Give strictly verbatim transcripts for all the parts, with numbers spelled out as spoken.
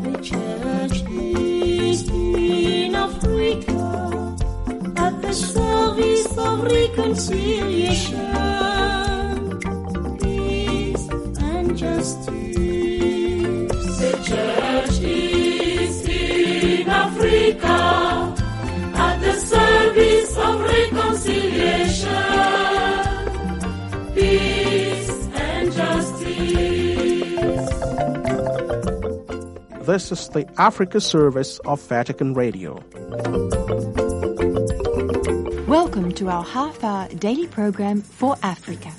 The church is in Africa at the service of reconciliation, peace and justice. The church is in Africa at the service of reconciliation, peace and justice. This is the Africa service of Vatican Radio. Welcome to our half-hour daily program for Africa.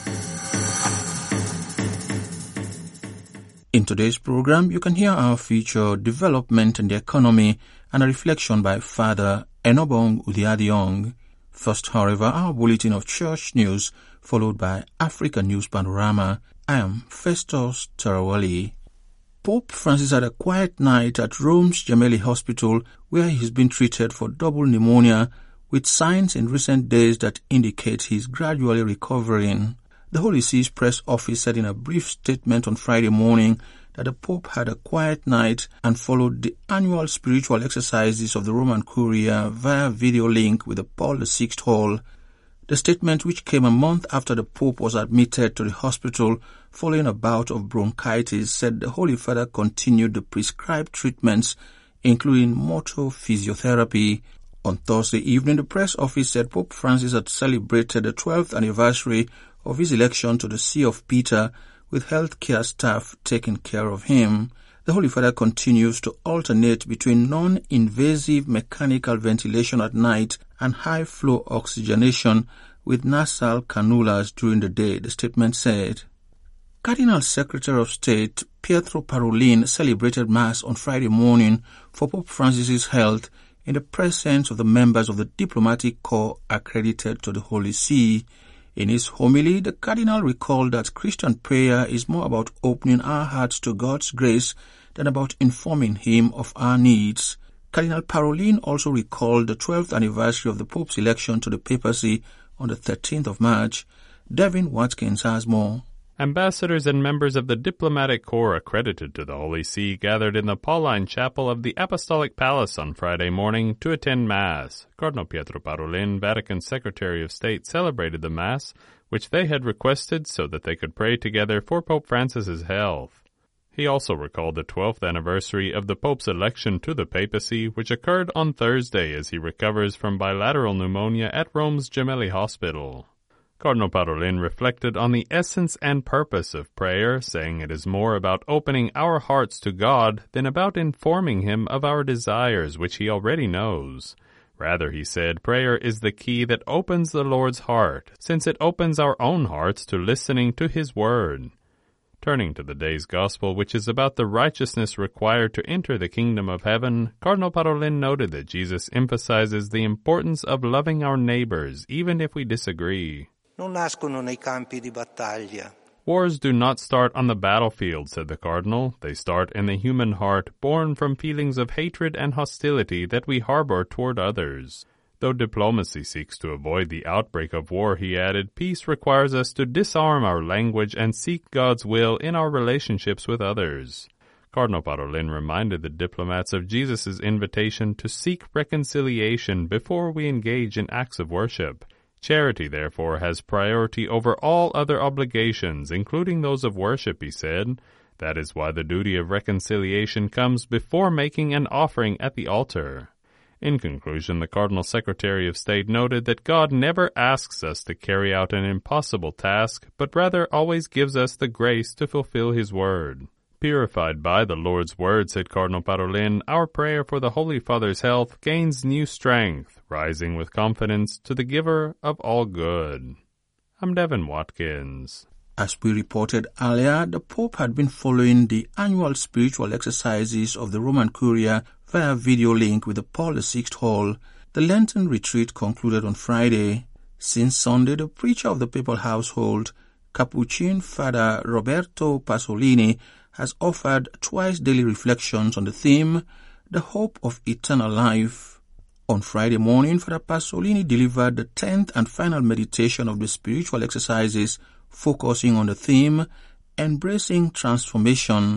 In today's program, you can hear our feature Development and the Economy and a reflection by Father Enobong Udiadiong. First, however, our bulletin of church news, followed by Africa News Panorama. I am Festus Tarawali. Pope Francis had a quiet night at Rome's Gemelli Hospital, where he's been treated for double pneumonia, with signs in recent days that indicate he's gradually recovering. The Holy See's press office said in a brief statement on Friday morning that the Pope had a quiet night and followed the annual spiritual exercises of the Roman Curia via video link with the Paul the Sixth Hall. The statement, which came a month after the Pope was admitted to the hospital following a bout of bronchitis, said the Holy Father continued the prescribed treatments, including motor physiotherapy. On Thursday evening, the press office said Pope Francis had celebrated the twelfth anniversary of his election to the See of Peter, with healthcare staff taking care of him. The Holy Father continues to alternate between non-invasive mechanical ventilation at night and high-flow oxygenation with nasal cannulas during the day, the statement said. Cardinal Secretary of State Pietro Parolin celebrated Mass on Friday morning for Pope Francis's health in the presence of the members of the diplomatic corps accredited to the Holy See. In his homily, the Cardinal recalled that Christian prayer is more about opening our hearts to God's grace than about informing Him of our needs. Cardinal Parolin also recalled the twelfth anniversary of the Pope's election to the papacy on the thirteenth of March. Devin Watkins has more. Ambassadors and members of the diplomatic corps accredited to the Holy See gathered in the Pauline Chapel of the Apostolic Palace on Friday morning to attend Mass. Cardinal Pietro Parolin, Vatican Secretary of State, celebrated the Mass, which they had requested so that they could pray together for Pope Francis's health. He also recalled the twelfth anniversary of the Pope's election to the papacy, which occurred on Thursday as he recovers from bilateral pneumonia at Rome's Gemelli Hospital. Cardinal Parolin reflected on the essence and purpose of prayer, saying it is more about opening our hearts to God than about informing Him of our desires, which He already knows. Rather, he said, prayer is the key that opens the Lord's heart, since it opens our own hearts to listening to His Word. Turning to the day's Gospel, which is about the righteousness required to enter the kingdom of heaven, Cardinal Parolin noted that Jesus emphasizes the importance of loving our neighbors, even if we disagree. Non nascono nei campi di battaglia. Wars do not start on the battlefield, said the Cardinal. They start in the human heart, born from feelings of hatred and hostility that we harbor toward others. Though diplomacy seeks to avoid the outbreak of war, he added, peace requires us to disarm our language and seek God's will in our relationships with others. Cardinal Parolin reminded the diplomats of Jesus' invitation to seek reconciliation before we engage in acts of worship. Charity, therefore, has priority over all other obligations, including those of worship, he said. That is why the duty of reconciliation comes before making an offering at the altar. In conclusion, the Cardinal Secretary of State noted that God never asks us to carry out an impossible task, but rather always gives us the grace to fulfill His word. Purified by the Lord's word, said Cardinal Parolin, our prayer for the Holy Father's health gains new strength, rising with confidence to the giver of all good. I'm Devin Watkins. As we reported earlier, the Pope had been following the annual spiritual exercises of the Roman Curia via video link with the Paul the Sixth Hall. The Lenten retreat concluded on Friday. Since Sunday, the preacher of the papal household, Capuchin Father Roberto Pasolini, has offered twice daily reflections on the theme, the hope of eternal life. On Friday morning, Father Pasolini delivered the tenth and final meditation of the spiritual exercises, focusing on the theme, embracing transformation.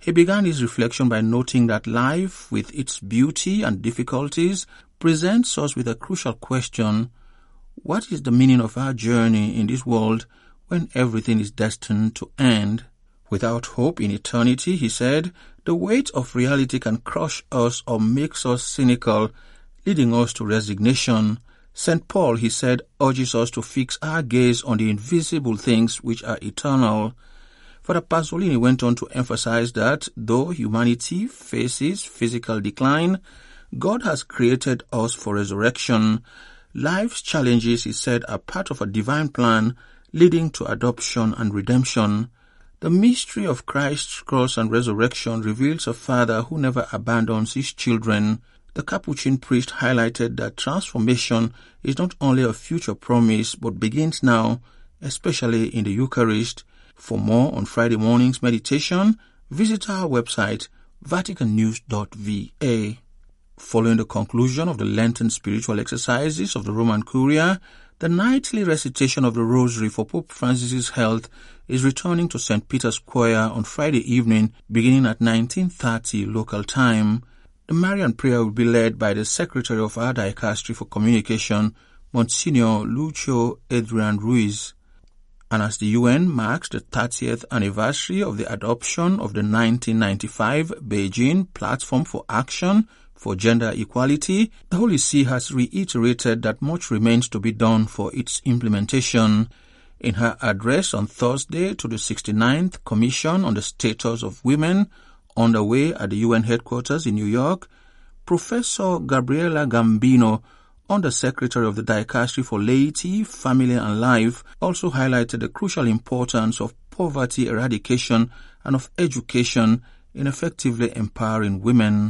He began his reflection by noting that life, with its beauty and difficulties, presents us with a crucial question: what is the meaning of our journey in this world when everything is destined to end? Without hope in eternity, he said, the weight of reality can crush us or makes us cynical, leading us to resignation. Saint Paul, he said, urges us to fix our gaze on the invisible things which are eternal. Father Pasolini went on to emphasize that though humanity faces physical decline, God has created us for resurrection. Life's challenges, he said, are part of a divine plan leading to adoption and redemption. The mystery of Christ's cross and resurrection reveals a Father who never abandons his children. The Capuchin priest highlighted that transformation is not only a future promise but begins now, especially in the Eucharist. For more on Friday morning's meditation, visit our website vatican news dot v a. Following the conclusion of the Lenten spiritual exercises of the Roman Curia, the nightly recitation of the Rosary for Pope Francis's health is returning to Saint Peter's Choir on Friday evening, beginning at nineteen thirty local time. The Marian prayer will be led by the Secretary of our Dicastery for Communication, Monsignor Lucio Adrian Ruiz. And as the U N marks the thirtieth anniversary of the adoption of the nineteen ninety-five Beijing Platform for Action for Gender Equality, the Holy See has reiterated that much remains to be done for its implementation. In her address on Thursday to the sixty-ninth Commission on the Status of Women, underway at the U N headquarters in New York, Professor Gabriela Gambino, Under-Secretary of the Dicastery for Laity, Family and Life, also highlighted the crucial importance of poverty eradication and of education in effectively empowering women.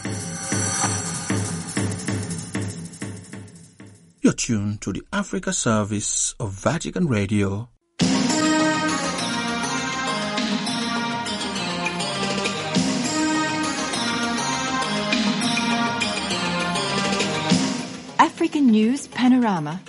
You're tuned to the Africa service of Vatican Radio. African News Panorama.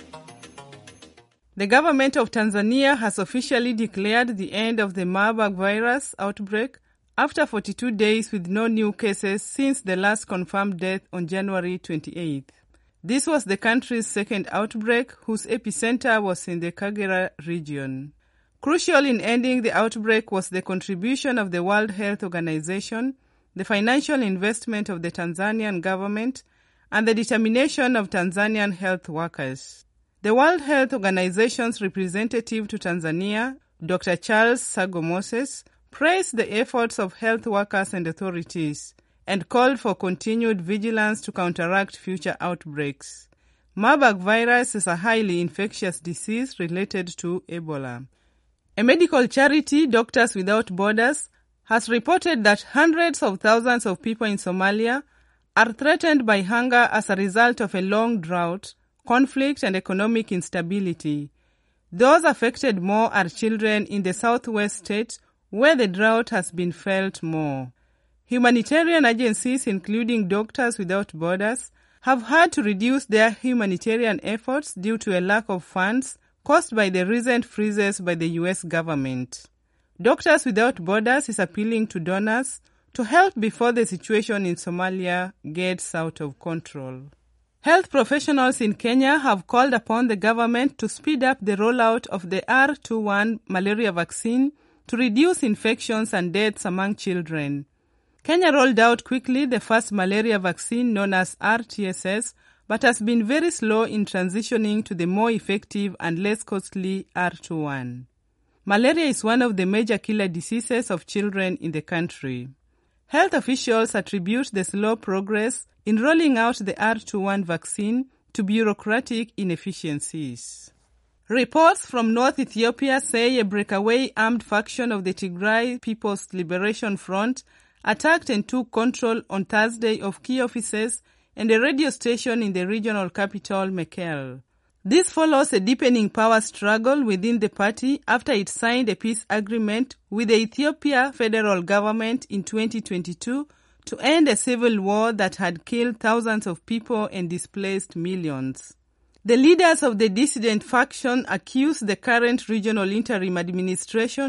The government of Tanzania has officially declared the end of the Marburg virus outbreak after forty-two days with no new cases since the last confirmed death on January twenty-eighth. This was the country's second outbreak, whose epicenter was in the Kagera region. Crucial in ending the outbreak was the contribution of the World Health Organization, the financial investment of the Tanzanian government, and the determination of Tanzanian health workers. The World Health Organization's representative to Tanzania, Doctor Charles Sago Moses, praised the efforts of health workers and authorities and called for continued vigilance to counteract future outbreaks. Marburg virus is a highly infectious disease related to Ebola. A medical charity, Doctors Without Borders, has reported that hundreds of thousands of people in Somalia are threatened by hunger as a result of a long drought, conflict, and economic instability. Those affected more are children in the southwest state, where the drought has been felt more. Humanitarian agencies, including Doctors Without Borders, have had to reduce their humanitarian efforts due to a lack of funds caused by the recent freezes by the U S government. Doctors Without Borders is appealing to donors to help before the situation in Somalia gets out of control. Health professionals in Kenya have called upon the government to speed up the rollout of the R twenty-one malaria vaccine to reduce infections and deaths among children. Kenya rolled out quickly the first malaria vaccine known as R T S S, but has been very slow in transitioning to the more effective and less costly R twenty-one. Malaria is one of the major killer diseases of children in the country. Health officials attribute the slow progress in rolling out the R twenty-one vaccine to bureaucratic inefficiencies. Reports from North Ethiopia say a breakaway armed faction of the Tigray People's Liberation Front attacked and took control on Thursday of key offices and a radio station in the regional capital, Mekelle. This follows a deepening power struggle within the party after it signed a peace agreement with the Ethiopia federal government in twenty twenty-two to end a civil war that had killed thousands of people and displaced millions. The leaders of the dissident faction accused the current regional interim administration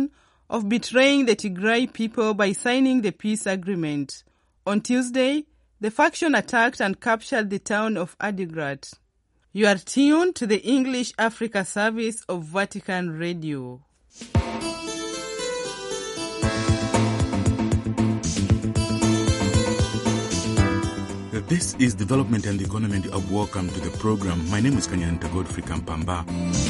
of betraying the Tigray people by signing the peace agreement. On Tuesday, the faction attacked and captured the town of Adigrat. You are tuned to the English Africa service of Vatican Radio. This is Development and Economy, and uh, welcome to the program. My name is Kanyanta Godfrey Kampamba.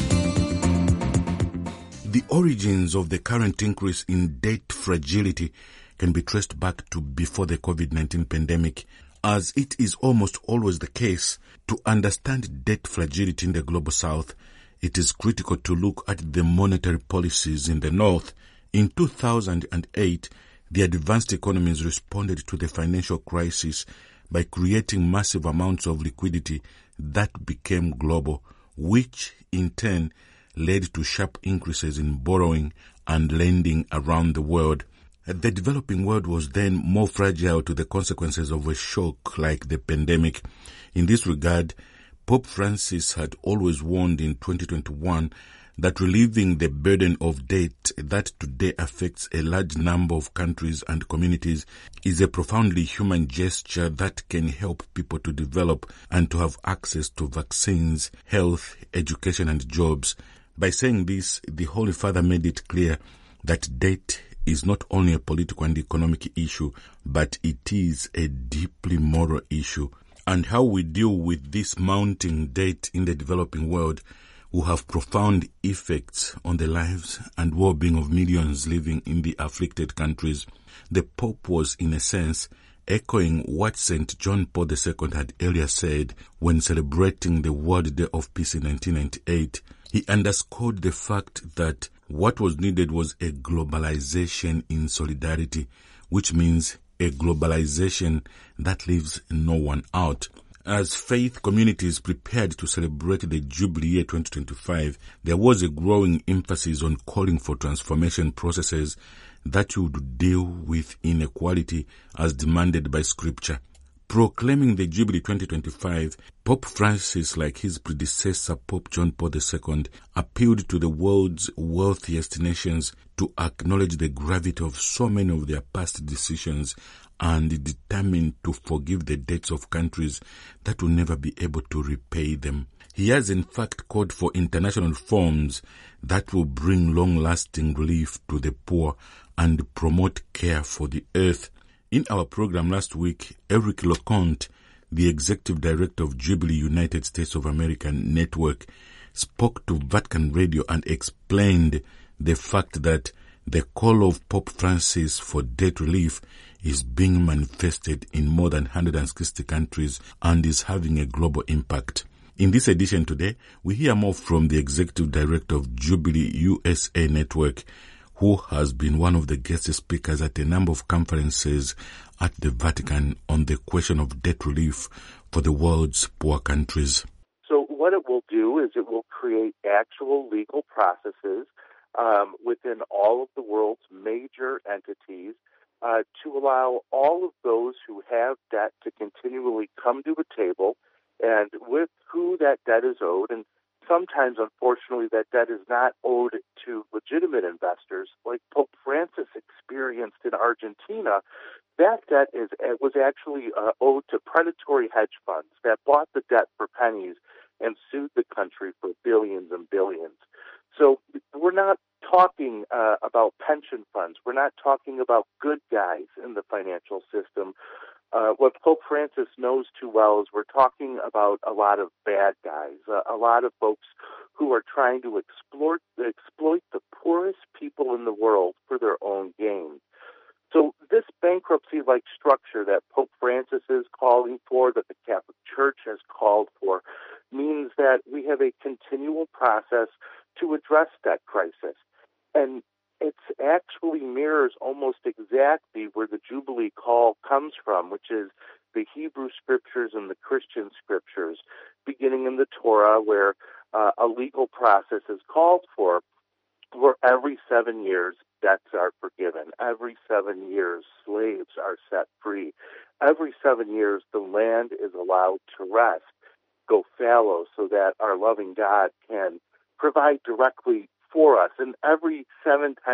The origins of the current increase in debt fragility can be traced back to before the covid nineteen pandemic, as it is almost always the case. To understand debt fragility in the Global South, it is critical to look at the monetary policies in the North. In two thousand eight, the advanced economies responded to the financial crisis by creating massive amounts of liquidity that became global, which in turn led to sharp increases in borrowing and lending around the world. The developing world was then more fragile to the consequences of a shock like the pandemic. In this regard, Pope Francis had always warned in twenty twenty-one that relieving the burden of debt that today affects a large number of countries and communities is a profoundly human gesture that can help people to develop and to have access to vaccines, health, education, and jobs. By saying this, the Holy Father made it clear that debt is not only a political and economic issue, but it is a deeply moral issue. And how we deal with this mounting debt in the developing world will have profound effects on the lives and well-being of millions living in the afflicted countries. The Pope was, in a sense, echoing what Saint John Paul the Second had earlier said when celebrating the World Day of Peace in nineteen ninety-eight. He underscored the fact that what was needed was a globalization in solidarity, which means a globalization that leaves no one out. As faith communities prepared to celebrate the Jubilee year twenty twenty-five, there was a growing emphasis on calling for transformation processes that would deal with inequality as demanded by Scripture. Proclaiming the Jubilee twenty twenty-five, Pope Francis, like his predecessor Pope John Paul the Second, appealed to the world's wealthiest nations to acknowledge the gravity of so many of their past decisions and determined to forgive the debts of countries that will never be able to repay them. He has in fact called for international reforms that will bring long-lasting relief to the poor and promote care for the earth. In our program last week, Eric Leconte, the executive director of Jubilee United States of America Network, spoke to Vatican Radio and explained the fact that the call of Pope Francis for debt relief is being manifested in more than one hundred sixty countries and is having a global impact. In this edition today, we hear more from the executive director of Jubilee U S A Network, who has been one of the guest speakers at a number of conferences at the Vatican on the question of debt relief for the world's poor countries. So what it will do is it will create actual legal processes um, within all of the world's major entities uh, to allow all of those who have debt to continually come to a table and with who that debt is owed. And sometimes, unfortunately, that debt is not owed to legitimate investors, like Pope Francis experienced in Argentina. That debt is was actually uh, owed to predatory hedge funds that bought the debt for pennies and sued the country for billions and billions. So we're not talking uh, about pension funds. We're not talking about good guys in the financial system. Uh, what Pope Francis knows too well is we're talking about a lot of bad guys, uh, a lot of folks who are trying to exploit, exploit the poorest people in the world for their own gain. So this bankruptcy-like structure that Pope Francis is calling for, that the Catholic Church has called for, means that we have a continual process to address that crisis. And it actually mirrors almost exactly where the Jubilee call comes from, which is the Hebrew Scriptures and the Christian Scriptures, beginning in the Torah, where uh, a legal process is called for, where every seven years debts are forgiven. Every seven years slaves are set free. Every seven years the land is allowed to rest, go fallow, so that our loving God can provide directly for us. And every seven times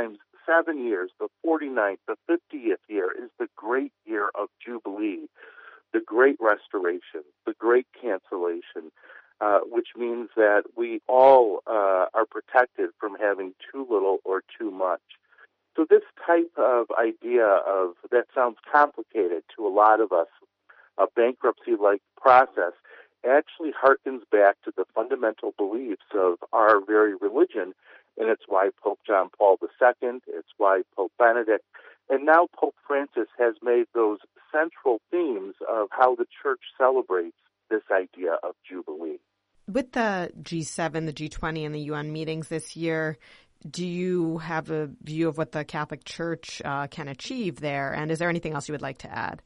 seven years, the forty-ninth, the fiftieth year, is the great year of Jubilee, the great restoration, the great cancellation, uh, which means that we all uh, are protected from having too little or too much. So this type of idea of, that sounds complicated to a lot of us, a bankruptcy-like process, actually harkens back to the fundamental beliefs of our very religion, and it's why Pope John Paul the Second, it's why Pope Benedict, and now Pope Francis has made those central themes of how the Church celebrates this idea of Jubilee. With the G seven, the G twenty, and the U N meetings this year, do you have a view of what the Catholic Church uh, can achieve there? And is there anything else you would like to add?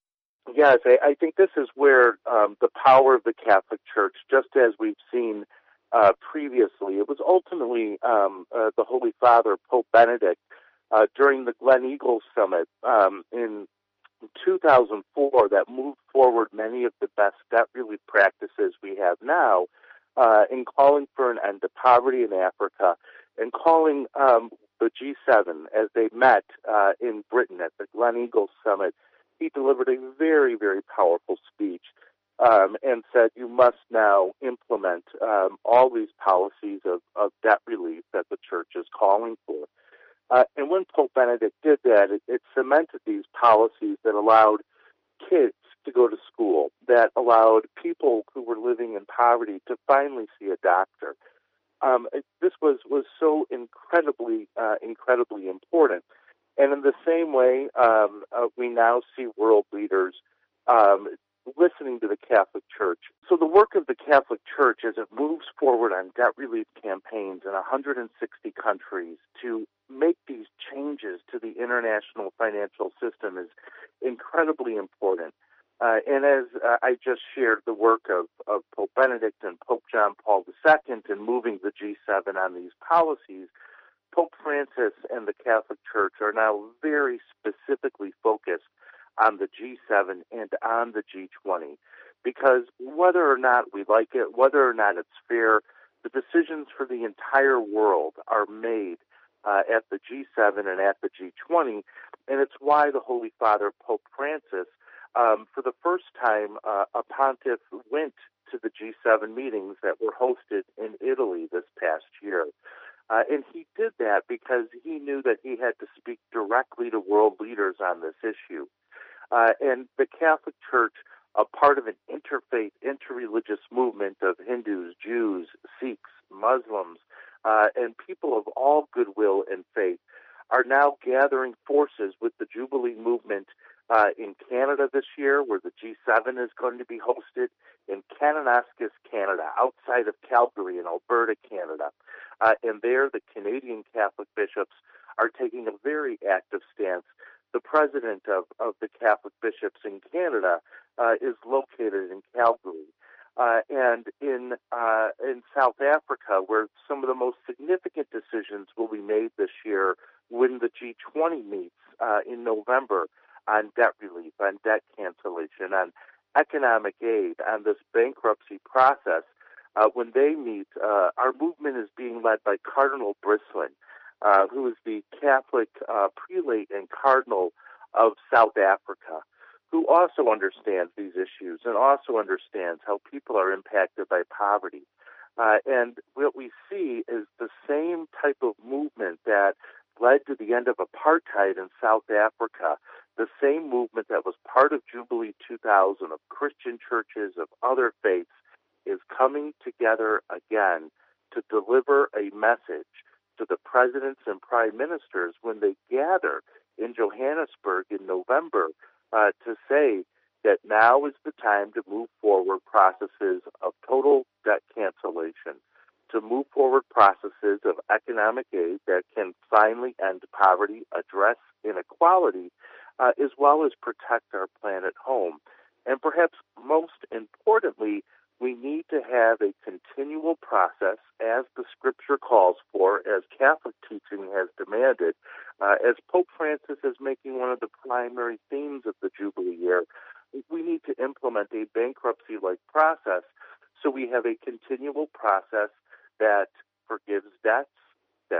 Yes, I, I think this is where um, the power of the Catholic Church, just as we've seen uh, previously, it was ultimately um, uh, the Holy Father, Pope Benedict, uh, during the Glen Eagles Summit um, in two thousand four that moved forward many of the best debt relief practices we have now uh, in calling for an end to poverty in Africa and calling um, the G seven, as they met uh, in Britain at the Glen Eagles Summit. He delivered a very, very powerful speech um, and said you must now implement um, all these policies of, of debt relief that the Church is calling for. Uh, and when Pope Benedict did that, it, it cemented these policies that allowed kids to go to school, that allowed people who were living in poverty to finally see a doctor. Um, it, this was, was so incredibly, uh, incredibly important. And in the same way, um, uh, we now see world leaders um, listening to the Catholic Church. So the work of the Catholic Church as it moves forward on debt relief campaigns in one hundred sixty countries to make these changes to the international financial system is incredibly important. Uh, and as uh, I just shared the work of, of Pope Benedict and Pope John Paul the Second in moving the G seven on these policies, Pope Francis and the Catholic Church are now very specifically focused on the G seven and on the G twenty, because whether or not we like it, whether or not it's fair, the decisions for the entire world are made uh, at the G seven and at the G twenty, and it's why the Holy Father, Pope Francis, um, for the first time, uh, a pontiff went to the G seven meetings that were hosted in Italy this past year. Uh, and he did that because he knew that he had to speak directly to world leaders on this issue. Uh, and the Catholic Church, a part of an interfaith, interreligious movement of Hindus, Jews, Sikhs, Muslims, uh, and people of all goodwill and faith, are now gathering forces with the Jubilee movement uh, in Canada this year, where the G seven is going to be hosted, in Kananaskis, Canada, outside of Calgary in Alberta, Canada. Uh, and there, the Canadian Catholic bishops are taking a very active stance. The president of, of the Catholic bishops in Canada uh, is located in Calgary. Uh, and in uh, in South Africa, where some of the most significant decisions will be made this year when the G twenty meets uh, in November on debt relief, on debt cancellation, on economic aid, on this bankruptcy process, uh, when they meet, uh, our movement is being led by Cardinal Brislin, uh, who is the Catholic uh, prelate and cardinal of South Africa, who also understands these issues and also understands how people are impacted by poverty. Uh, and what we see is the same type of movement that led to the end of apartheid in South Africa, the same movement that was part of Jubilee two thousand of Christian churches, of other faiths, is coming together again to deliver a message to the presidents and prime ministers when they gather in Johannesburg in November uh, to say that now is the time to move forward processes of total debt cancellation, to move forward processes of economic aid that can finally end poverty, address inequality, uh, as well as protect our planet home. And perhaps most importantly, we need to have a continual process, as the Scripture calls for, as Catholic teaching has demanded, uh, as Pope Francis is making one of the primary themes of the Jubilee year. We need to implement a bankruptcy-like process so we have a continual process that forgives debts, that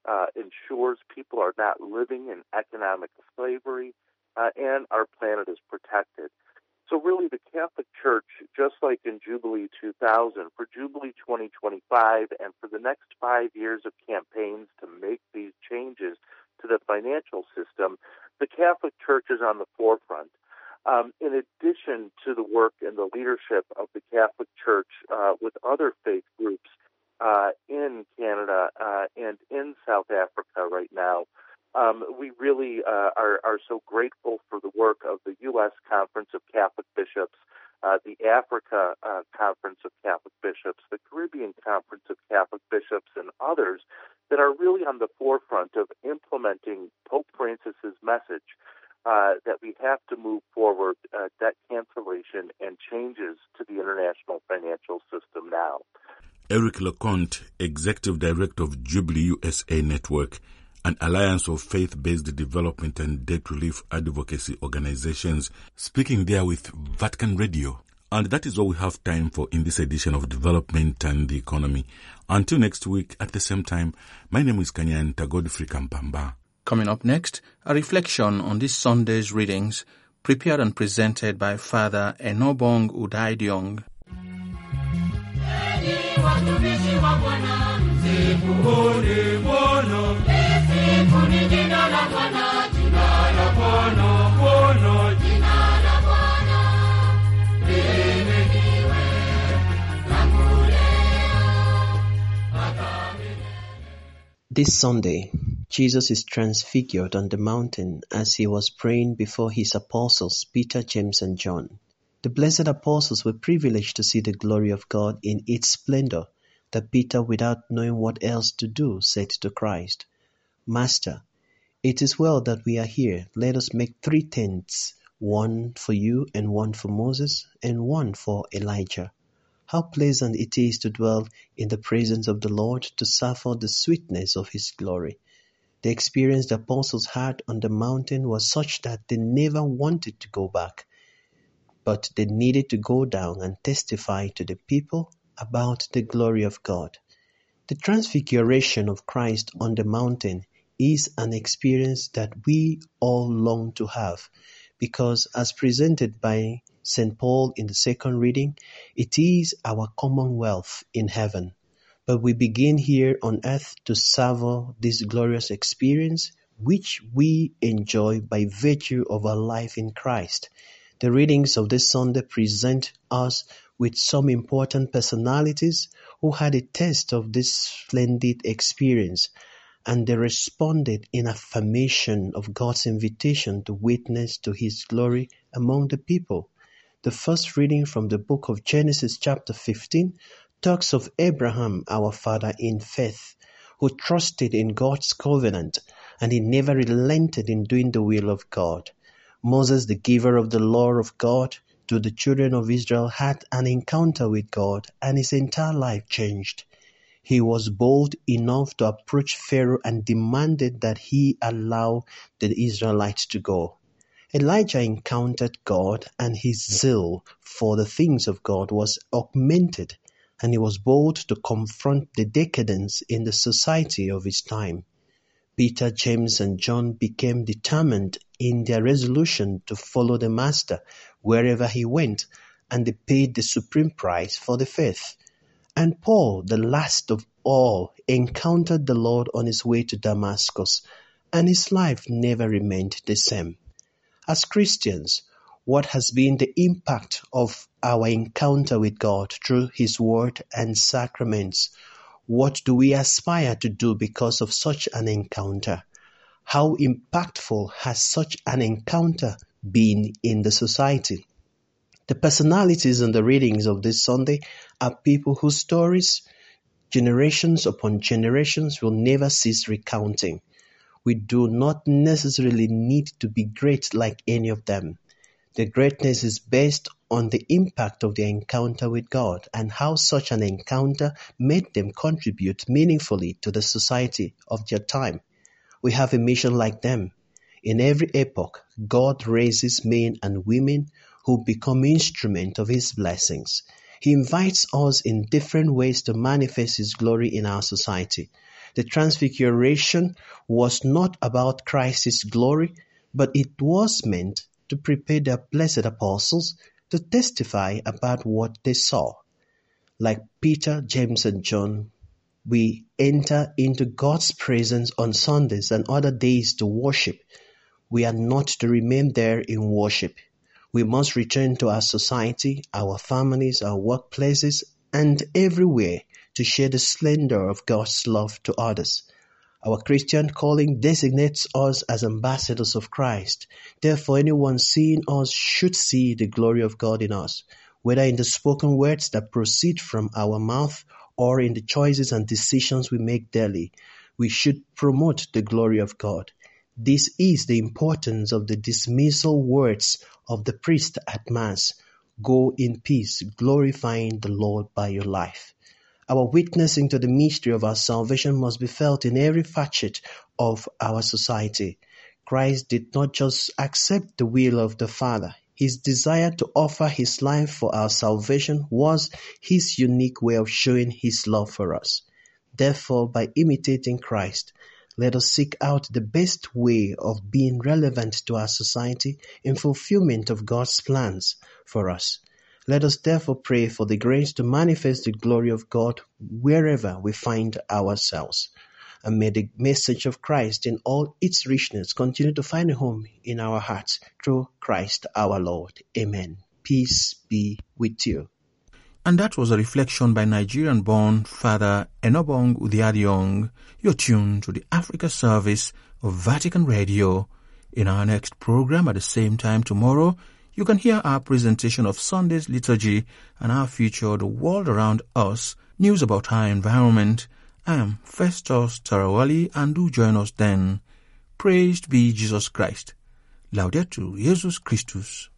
uh, ensures people are not living in economic slavery, uh, and our planet is protected. So really the Catholic Church, just like in Jubilee two thousand, for Jubilee twenty twenty-five and for the next five years of campaigns to make these changes to the financial system, the Catholic Church is on the forefront. Um, in addition to the work and the leadership of the Catholic Church uh, with other faith groups uh, in Canada uh, and in South Africa right now, Um, we really uh, are, are so grateful for the work of the U S Conference of Catholic Bishops, uh, the Africa uh, Conference of Catholic Bishops, the Caribbean Conference of Catholic Bishops, and others that are really on the forefront of implementing Pope Francis's message uh, that we have to move forward uh, debt cancellation and changes to the international financial system now. Eric LeConte, Executive Director of Jubilee U S A Network, an alliance of faith-based development and debt relief advocacy organizations, speaking there with Vatican Radio. And that is all we have time for in this edition of Development and the Economy. Until next week at the same time, my name is Kanyanta Godfrey Kampamba. Coming up next, a reflection on this Sunday's readings, prepared and presented by Father Enobong Udaidiong. This Sunday, Jesus is transfigured on the mountain as he was praying before his apostles, Peter, James, and John. The blessed apostles were privileged to see the glory of God in its splendor, that Peter, without knowing what else to do, said to Christ, "Master, it is well that we are here. Let us make three tents, one for you and one for Moses and one for Elijah." How pleasant it is to dwell in the presence of the Lord, to suffer the sweetness of his glory. The experience the apostles had on the mountain was such that they never wanted to go back, but they needed to go down and testify to the people about the glory of God. The transfiguration of Christ on the mountain is an experience that we all long to have, because as presented by Saint Paul in the second reading, it is our commonwealth in heaven. But we begin here on earth to savor this glorious experience which we enjoy by virtue of our life in Christ. The readings of this Sunday present us with some important personalities who had a taste of this splendid experience, and they responded in affirmation of God's invitation to witness to his glory among the people. The first reading from the book of Genesis chapter fifteen talks of Abraham, our father in faith, who trusted in God's covenant, and he never relented in doing the will of God. Moses, the giver of the law of God to the children of Israel, had an encounter with God, and his entire life changed. He was bold enough to approach Pharaoh and demanded that he allow the Israelites to go. Elijah encountered God, and his zeal for the things of God was augmented, and he was bold to confront the decadence in the society of his time. Peter, James, and John became determined in their resolution to follow the Master wherever he went, and they paid the supreme price for the faith. And Paul, the last of all, encountered the Lord on his way to Damascus, and his life never remained the same. As Christians, what has been the impact of our encounter with God through his word and sacraments? What do we aspire to do because of such an encounter? How impactful has such an encounter been in the society? The personalities in the readings of this Sunday are people whose stories, generations upon generations, will never cease recounting. We do not necessarily need to be great like any of them. The greatness is based on the impact of their encounter with God and how such an encounter made them contribute meaningfully to the society of their time. We have a mission like them. In every epoch, God raises men and women who become instruments of his blessings. He invites us in different ways to manifest his glory in our society. The transfiguration was not about Christ's glory, but it was meant to prepare the blessed apostles to testify about what they saw. Like Peter, James, and John, we enter into God's presence on Sundays and other days to worship. We are not to remain there in worship. We must return to our society, our families, our workplaces, and everywhere to share the splendor of God's love to others. Our Christian calling designates us as ambassadors of Christ. Therefore, anyone seeing us should see the glory of God in us, whether in the spoken words that proceed from our mouth or in the choices and decisions we make daily. We should promote the glory of God. This is the importance of the dismissal words of the priest at Mass. Go in peace, glorifying the Lord by your life. Our witnessing to the mystery of our salvation must be felt in every facet of our society. Christ did not just accept the will of the Father. His desire to offer his life for our salvation was his unique way of showing his love for us. Therefore, by imitating Christ, let us seek out the best way of being relevant to our society in fulfillment of God's plans for us. Let us therefore pray for the grace to manifest the glory of God wherever we find ourselves. And may the message of Christ in all its richness continue to find a home in our hearts through Christ our Lord. Amen. Peace be with you. And that was a reflection by Nigerian-born Father Enobong Udiadiong. You're tuned to the Africa service of Vatican Radio. In our next program at the same time tomorrow, you can hear our presentation of Sunday's liturgy and our feature, The World Around Us, news about our environment. I am Festus Tarawali, and do join us then. Praised be Jesus Christ. Laudetur Jesus Christus.